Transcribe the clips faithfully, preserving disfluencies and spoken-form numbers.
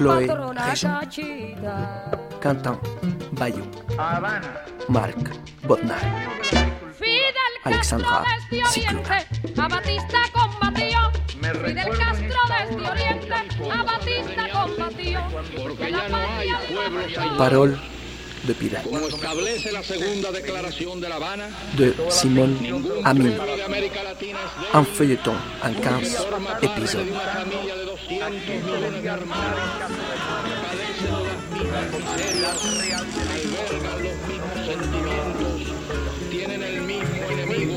Chloé Régent, Quentin Bayou, Marc Botnar, Alexandra Cicluna. A Batista combatió, Fidel Castro desde Oriente, a Batista combatió. Porque ya no hay pueblos aislados. Parole de Pilar. Como establece la segunda declaración de La Habana, De Simone Amin. pueblo de América Latina es de Un feuilleton en quinze épisodes. una familia de doscientos millones de hermanos que padecen las mismas miserias, albergan los mismos sentimientos, tienen el mismo enemigo.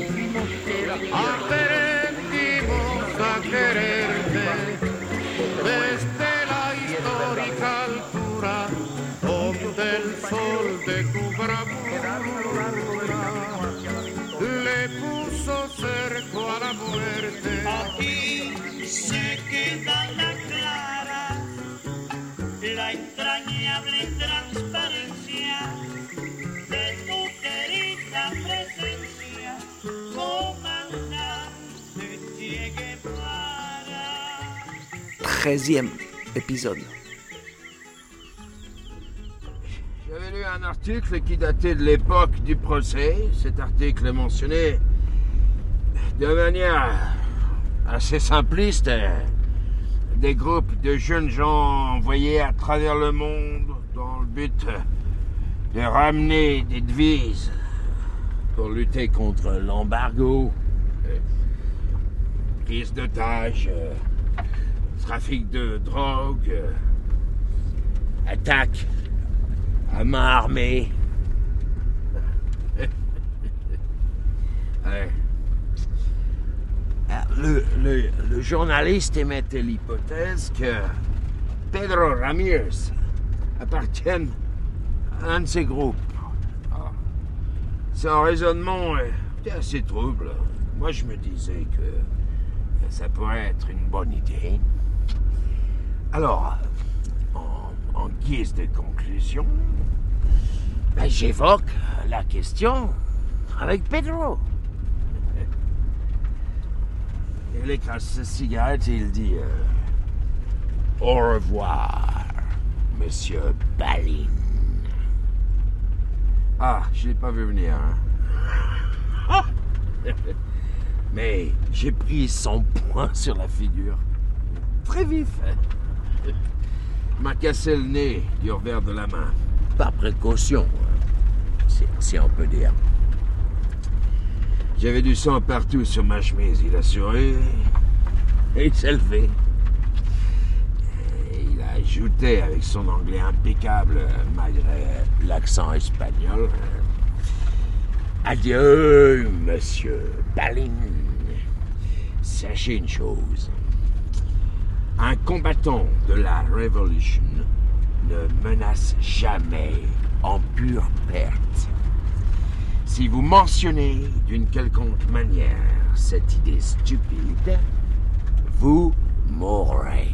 Aprendimos a quererte desde la histórica altura, donde el sol de tu bravura le puso cerco a la muerte. Aquí se queda la clara, la entrañable transparencia de tu querida presencia, comandante Che Guevara. treizième épisode. J'avais lu un article qui datait de l'époque du procès. Cet article mentionnait de manière assez simpliste des groupes de jeunes gens envoyés à travers le monde dans le but de ramener des devises pour lutter contre l'embargo, euh, prise d'otages, euh, trafic de drogue, euh, attaque à main armée. Ouais. Alors, Le, le- le journaliste émettait l'hypothèse que Pedro Ramirez appartienne à un de ces groupes. Ah. Son raisonnement était assez trouble. Moi, je me disais que ça pourrait être une bonne idée. Alors, en, en guise de conclusion, ben, j'évoque la question avec Pedro. Il écrase sa cigarette et il dit euh, au revoir, monsieur Balin. Ah, je l'ai pas vu venir, hein. Mais j'ai pris son poing sur la figure. Très vif. Il m'a cassé le nez du revers de la main. Par précaution, si, si on peut dire. J'avais du sang partout sur ma chemise. Il a souri et il s'est levé. Et il a ajouté avec son anglais impeccable, malgré l'accent espagnol. Adieu, monsieur Balin. Sachez une chose. Un combattant de la Révolution ne menace jamais en pure perte. Si vous mentionnez d'une quelconque manière cette idée stupide, vous mourrez.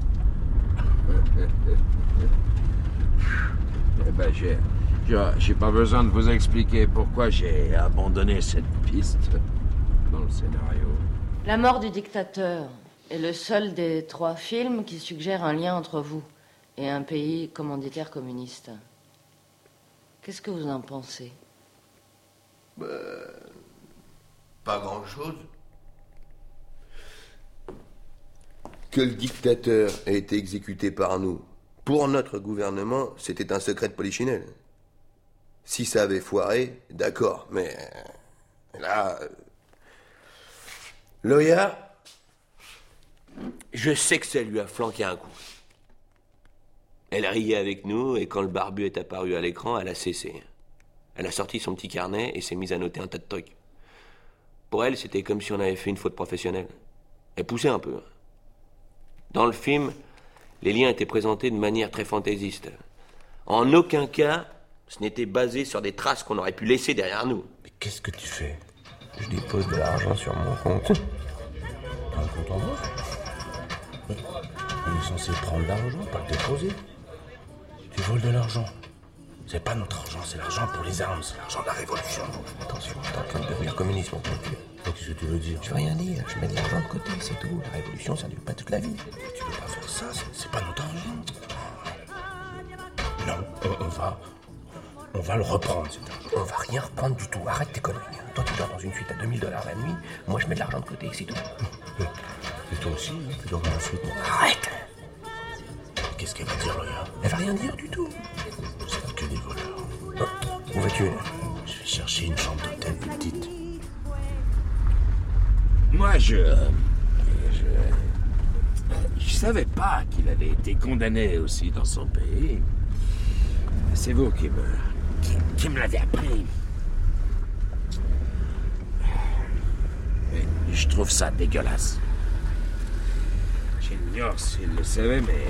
Eh ben, j'ai, j'ai, j'ai pas besoin de vous expliquer pourquoi j'ai abandonné cette piste dans le scénario. La mort du dictateur est le seul des trois films qui suggère un lien entre vous et un pays commanditaire communiste. Qu'est-ce que vous en pensez ? Bah, pas grand-chose. Que le dictateur ait été exécuté par nous, pour notre gouvernement, c'était un secret de polichinelle. Si ça avait foiré, d'accord, mais là... Loya, je sais que ça lui a flanqué un coup. Elle riait avec nous, et quand le barbu est apparu à l'écran, elle a cessé. Elle a sorti son petit carnet et s'est mise à noter un tas de trucs. Pour elle, c'était comme si on avait fait une faute professionnelle. Elle poussait un peu. Dans le film, les liens étaient présentés de manière très fantaisiste. En aucun cas, ce n'était basé sur des traces qu'on aurait pu laisser derrière nous. Mais qu'est-ce que tu fais ? Je dépose de l'argent sur mon compte. T'as un compte en banque ? On est censé prendre l'argent, pas le déposer. Tu voles de l'argent. C'est pas notre argent, c'est l'argent pour les armes, c'est l'argent de la révolution. Attention, t'es en train de devenir communiste, mon pote. Qu'est-ce que tu veux dire ? Je veux rien dire, je mets de l'argent de côté, c'est tout. La révolution, ça dure pas toute la vie. Mais tu peux pas faire ça, c'est, c'est pas notre argent. va... On va le reprendre, cet argent. On va rien reprendre du tout. Arrête tes conneries. Toi, tu dors dans une suite à deux mille dollars la nuit. Moi, je mets de l'argent de côté, c'est tout. Et toi aussi, hein, tu dors dans la suite. Arrête! Qu'est-ce qu'elle va dire, Loya? Elle va rien dire du tout. C'est pas que des voleurs. Oh, où vas-tu? Je vais chercher une chambre d'hôtel plus petite. Moi, je... Je... Je savais pas qu'il avait été condamné aussi dans son pays. C'est vous qui me... qui, qui me l'avez appris. Et je trouve ça dégueulasse. J'ignore s'il le savait, mais...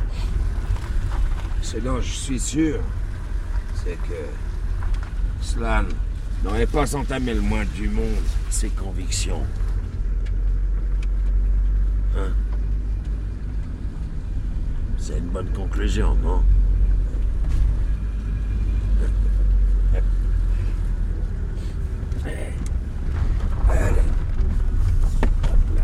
Ce dont je suis sûr, c'est que... Slan n'aurait pas entamé le moins du monde ses convictions. Hein? C'est une bonne conclusion, non? Allez. Hop là.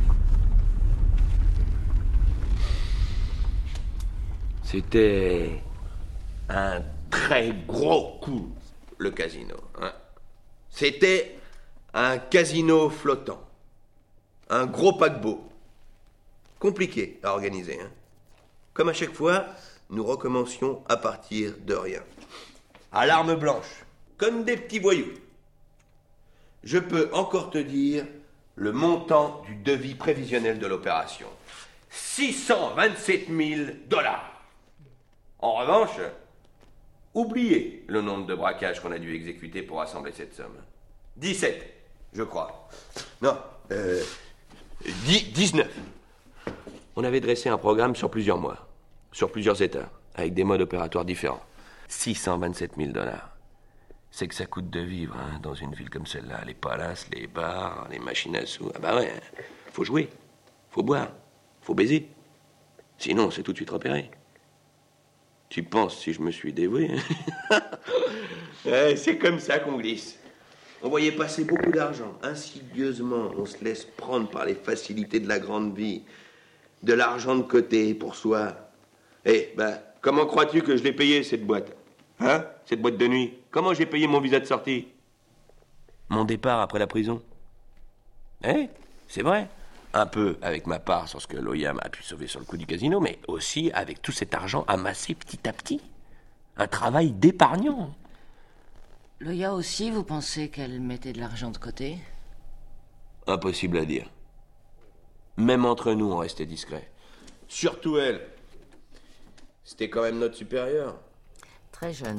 C'était un très gros coup, le casino. Hein. C'était un casino flottant. Un gros paquebot. Compliqué à organiser. Hein. Comme à chaque fois, nous recommencions à partir de rien. À l'arme blanche, comme des petits voyous. Je peux encore te dire le montant du devis prévisionnel de l'opération. six cent vingt-sept mille dollars. En revanche, oubliez le nombre de braquages qu'on a dû exécuter pour assembler cette somme. dix-sept, je crois. Non, euh, dix, dix-neuf. On avait dressé un programme sur plusieurs mois, sur plusieurs États, avec des modes opératoires différents. six cent vingt-sept mille dollars. C'est que ça coûte de vivre, hein, dans une ville comme celle-là. Les palaces, les bars, les machines à sous. Ah bah ouais, faut jouer, faut boire, faut baiser. Sinon, c'est tout de suite repéré. Tu penses si je me suis dévoué? Ouais, c'est comme ça qu'on glisse. On voyait passer beaucoup d'argent. Insidieusement, on se laisse prendre par les facilités de la grande vie. De l'argent de côté pour soi. Eh, ben, comment crois-tu que je l'ai payé, cette boîte? Hein? Cette boîte de nuit? Comment j'ai payé mon visa de sortie? Mon départ après la prison? Eh, c'est vrai. Un peu avec ma part sur ce que Loya m'a pu sauver sur le coup du casino, mais aussi avec tout cet argent amassé petit à petit. Un travail d'épargnant. Loya aussi, vous pensez qu'elle mettait de l'argent de côté? Impossible à dire. Même entre nous, on restait discret. Surtout elle. C'était quand même notre supérieure. Très jeune.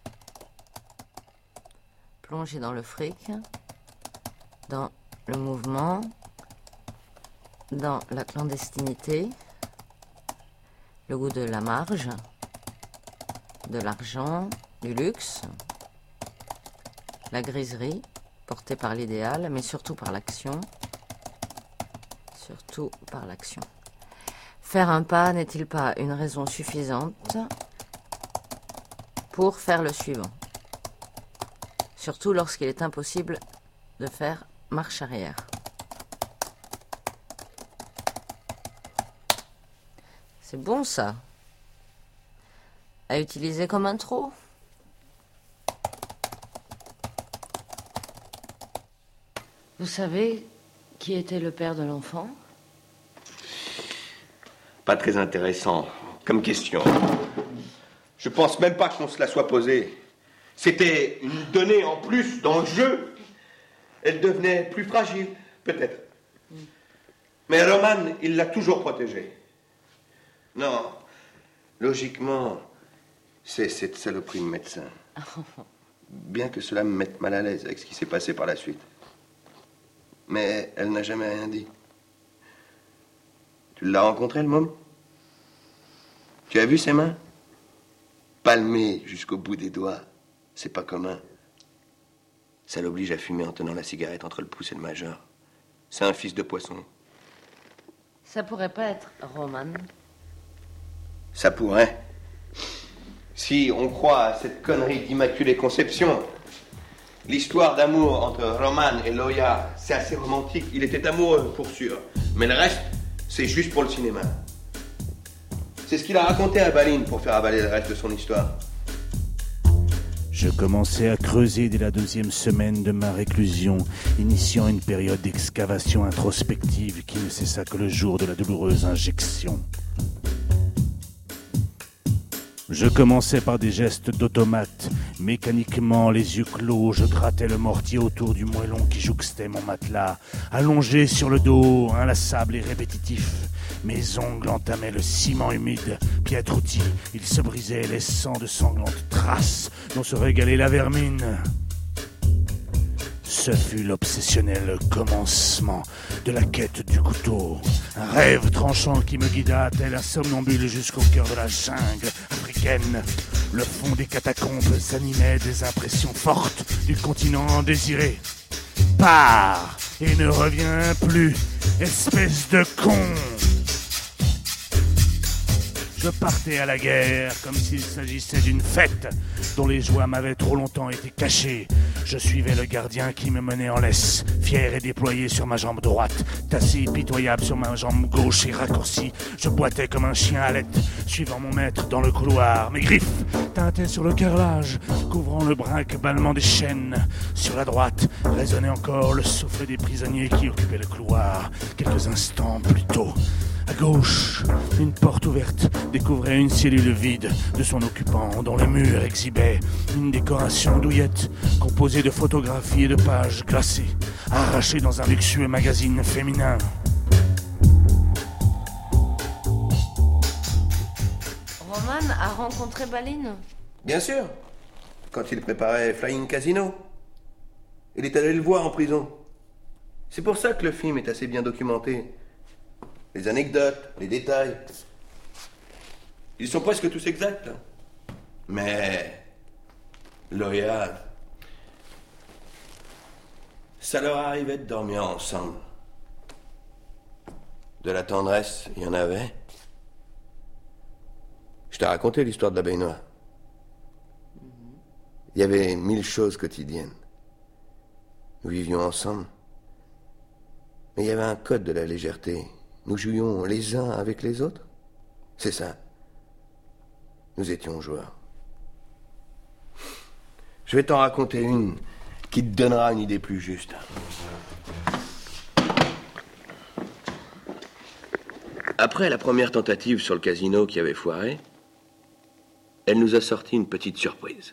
Plongée dans le fric, dans le mouvement, dans la clandestinité, le goût de la marge, de l'argent, du luxe, la griserie, portée par l'idéal, mais surtout par l'action. Surtout par l'action. Faire un pas n'est-il pas une raison suffisante pour faire le suivant? Surtout lorsqu'il est impossible de faire marche arrière. C'est bon ça. À utiliser comme intro. Vous savez qui était le père de l'enfant? Pas très intéressant comme question. Je pense même pas qu'on se la soit posée. C'était une donnée en plus dans le jeu. Elle devenait plus fragile, peut-être. Mais Roman, il l'a toujours protégée. Non, logiquement, c'est cette saloperie de médecin. Bien que cela me mette mal à l'aise avec ce qui s'est passé par la suite. Mais elle n'a jamais rien dit. Tu l'as rencontré, le môme? Tu as vu ses mains? Palmées jusqu'au bout des doigts. C'est pas commun. Ça l'oblige à fumer en tenant la cigarette entre le pouce et le majeur. C'est un fils de poisson. Ça pourrait pas être Roman? Ça pourrait. Si on croit à cette connerie d'immaculée conception... L'histoire d'amour entre Roman et Loya, c'est assez romantique. Il était amoureux, pour sûr. Mais le reste, c'est juste pour le cinéma. C'est ce qu'il a raconté à Baline pour faire avaler le reste de son histoire. Je commençais à creuser dès la deuxième semaine de ma réclusion, initiant une période d'excavation introspective qui ne cessa que le jour de la douloureuse injection. Je commençais par des gestes d'automate. Mécaniquement, les yeux clos, je grattais le mortier autour du moellon qui jouxtait mon matelas. Allongé sur le dos, inlassable et répétitif, mes ongles entamaient le ciment humide. Piètre outil, ils se brisaient, laissant de sanglantes traces dont se régalait la vermine. Ce fut l'obsessionnel commencement de la quête du couteau. Un rêve tranchant qui me guida tel un somnambule jusqu'au cœur de la jungle africaine. Le fond des catacombes s'animait des impressions fortes du continent désiré. Pars et ne reviens plus, espèce de con! Je partais à la guerre comme s'il s'agissait d'une fête dont les joies m'avaient trop longtemps été cachées. Je suivais le gardien qui me menait en laisse, fier et déployé sur ma jambe droite, tassé pitoyable sur ma jambe gauche et raccourci. Je boitais comme un chien à l'aide, suivant mon maître dans le couloir. Mes griffes tintaient sur le carrelage, couvrant le brinque-ballement des chaînes. Sur la droite résonnait encore le souffle des prisonniers qui occupaient le couloir quelques instants plus tôt. À gauche, une porte ouverte découvrait une cellule vide de son occupant dont les murs exhibaient une décoration douillette composée de photographies et de pages glacées, arrachées dans un luxueux magazine féminin. Roman a rencontré Baline ? Bien sûr, quand il préparait Flying Casino. Il est allé le voir en prison. C'est pour ça que le film est assez bien documenté. Les anecdotes, les détails. Ils sont presque tous exacts. Mais Loya, ça leur arrivait de dormir ensemble. De la tendresse, il y en avait. Je t'ai raconté l'histoire de la baignoire. Il y avait mille choses quotidiennes. Nous vivions ensemble. Mais il y avait un code de la légèreté. Nous jouions les uns avec les autres. C'est ça. Nous étions joueurs. Je vais t'en raconter une qui te donnera une idée plus juste. Après la première tentative sur le casino qui avait foiré, elle nous a sorti une petite surprise.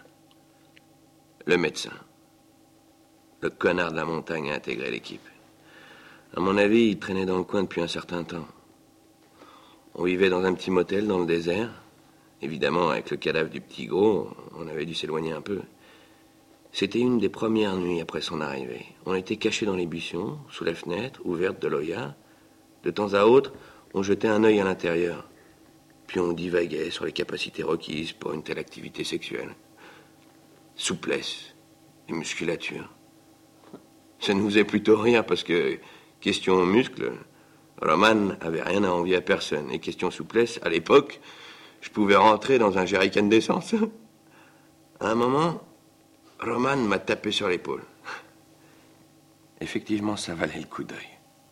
Le médecin. Le connard de la montagne a intégré l'équipe. À mon avis, il traînait dans le coin depuis un certain temps. On vivait dans un petit motel dans le désert. Évidemment, avec le cadavre du petit gros, on avait dû s'éloigner un peu. C'était une des premières nuits après son arrivée. On était cachés dans les buissons, sous la fenêtre, ouverte de Loya. De temps à autre, on jetait un œil à l'intérieur. Puis on divaguait sur les capacités requises pour une telle activité sexuelle. Souplesse et musculature. Ça nous faisait plutôt rire parce que... Question muscle, Roman avait rien à envier à personne. Et question souplesse, à l'époque, je pouvais rentrer dans un jerrycan d'essence. À un moment, Roman m'a tapé sur l'épaule. Effectivement, ça valait le coup d'œil.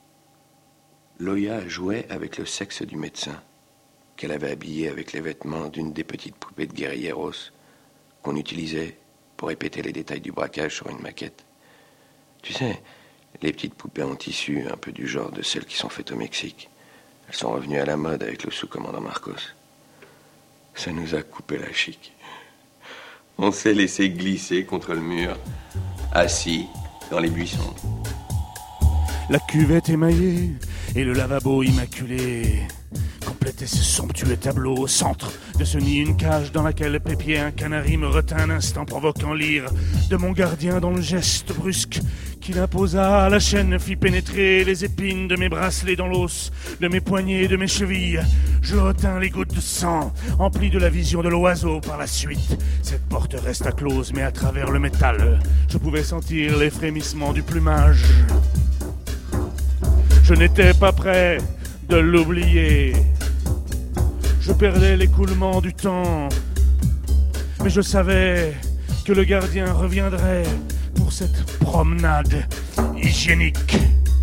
Loya jouait avec le sexe du médecin, qu'elle avait habillé avec les vêtements d'une des petites poupées de guerrilleros qu'on utilisait pour répéter les détails du braquage sur une maquette. Tu sais... Les petites poupées en tissu, un peu du genre de celles qui sont faites au Mexique. Elles sont revenues à la mode avec le sous-commandant Marcos. Ça nous a coupé la chic. On s'est laissé glisser contre le mur, assis dans les buissons. La cuvette émaillée et le lavabo immaculé complétaient ce somptueux tableau. Au centre de ce nid, une cage dans laquelle pépiait un canari me retint un instant, provoquant l'ire de mon gardien dont le geste brusque qu'il imposa à la chaîne fit pénétrer les épines de mes bracelets dans l'os, de mes poignets et de mes chevilles. Je retins les gouttes de sang, empli de la vision de l'oiseau par la suite. Cette porte resta close, mais à travers le métal, je pouvais sentir les frémissements du plumage. Je n'étais pas prêt de l'oublier. Je perdais l'écoulement du temps, mais je savais que le gardien reviendrait pour cette promenade hygiénique.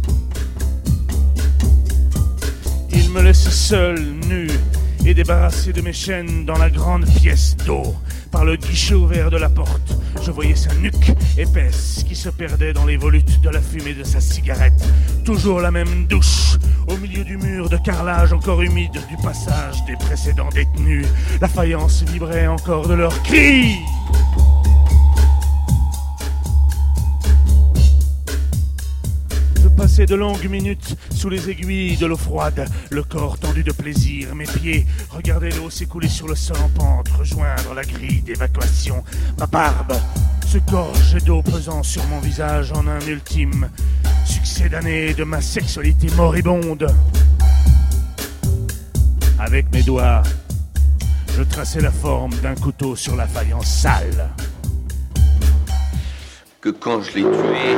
Il me laisse seul, nu et débarrassé de mes chaînes dans la grande pièce d'eau. par le guichet ouvert de la porte. Je voyais sa nuque épaisse qui se perdait dans les volutes de la fumée de sa cigarette. Toujours la même douche, au milieu du mur de carrelage encore humide du passage des précédents détenus. La faïence vibrait encore de leurs cris. Je passais de longues minutes sous les aiguilles de l'eau froide, le corps tendu de plaisir, mes pieds regardaient l'eau s'écouler sur le sol en pente, rejoindre la grille d'évacuation. Ma barbe se gorge d'eau pesant sur mon visage en un ultime succès d'année de ma sexualité moribonde. Avec mes doigts, je traçais la forme d'un couteau sur la faïence sale. Que quand je l'ai tué,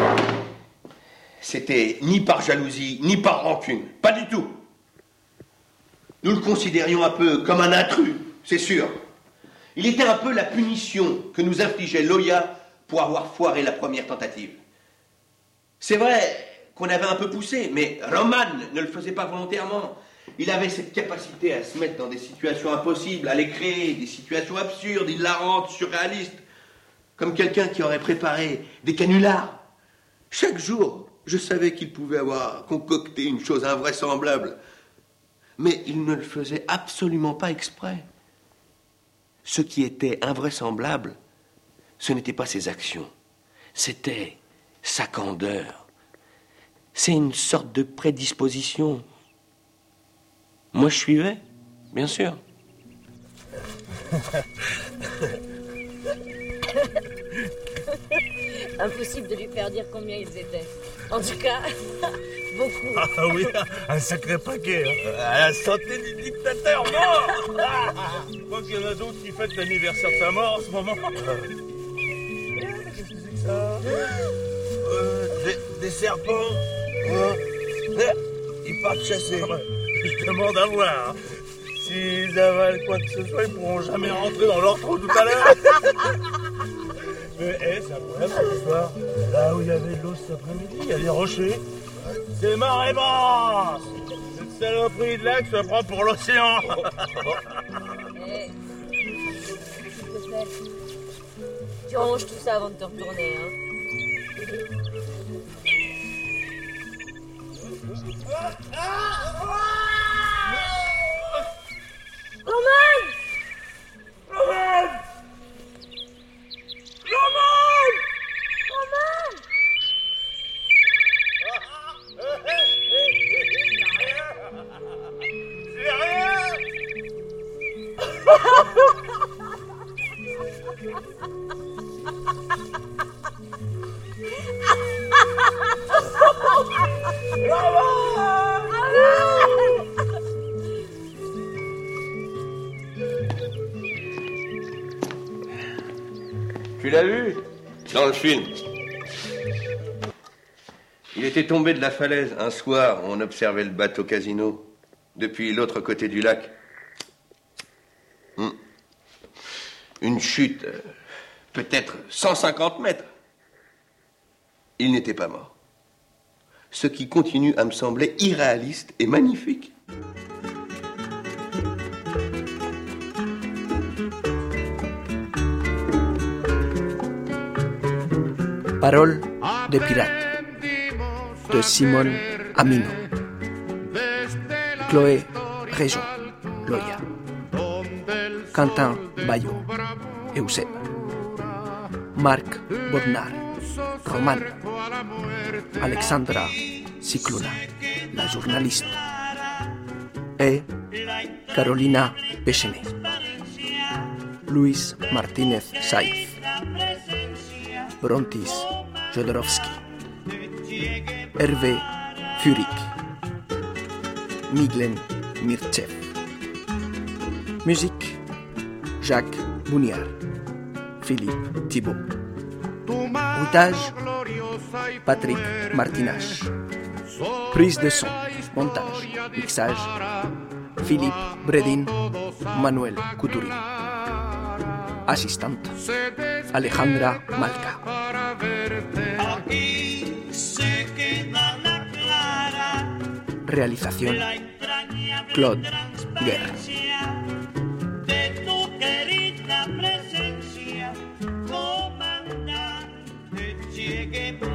c'était ni par jalousie, ni par rancune. Pas du tout. Nous le considérions un peu comme un intrus, c'est sûr. Il était un peu la punition que nous infligeait Loya pour avoir foiré la première tentative. C'est vrai qu'on avait un peu poussé, mais Roman ne le faisait pas volontairement. Il avait cette capacité à se mettre dans des situations impossibles, à les créer, des situations absurdes, hilarantes, surréalistes, comme quelqu'un qui aurait préparé des canulars. Chaque jour, je savais qu'il pouvait avoir concocté une chose invraisemblable, mais il ne le faisait absolument pas exprès. Ce qui était invraisemblable, ce n'était pas ses actions, c'était sa candeur. C'est une sorte de prédisposition. Moi, je suivais, bien sûr. Impossible de lui faire dire combien ils étaient. En tout cas, beaucoup. Ah oui, un sacré paquet. Hein. À la santé du dictateur mort. Je crois qu'il y en a d'autres qui fêtent l'anniversaire de sa mort en ce moment. Qu'est-ce que c'est que ça euh, des, des serpents. Euh, ils partent chasser. Ah bah, je demande à voir. Hein. S'ils avalent quoi que ce soit, ils pourront jamais rentrer dans leur trou tout à l'heure. Mais hé, hey, c'est incroyable cette histoire. Là où il y avait de l'eau cet après-midi, il y a des rochers. C'est marée basse. Cette saloperie de lac se prend pour l'océan. Hé, s'il te plaît, tu ranges tout ça avant de te retourner, hein. Roman! Roman! Roman! Roman! C'est rien! Tu l'as vu? Dans le film. Il était tombé de la falaise un soir où on observait le bateau casino depuis l'autre côté du lac. Hmm. Une chute, euh, peut-être cent cinquante mètres. Il n'était pas mort. Ce qui continue à me sembler irréaliste et magnifique. Paroles de pirate de Simone Amino. Chloé Réjon, Loya. Quentin Baillot, Euseb. Marc Bodnar, Roman. Alexandra Cicluna, la journaliste. Et Carolina Pechenet. Luis Martínez Saiz. Brontis Jodorowsky. Hervé Furik. Miglen Mirchev. Musique Jacques Bouniard. Philippe Thibault. Bruitage Patrick Martinage. Prise de son, montage, mixage Philippe Bredin, Manuel Couturin. Assistante Alejandra Malca. Realización Claude Guerra. Che Guevara.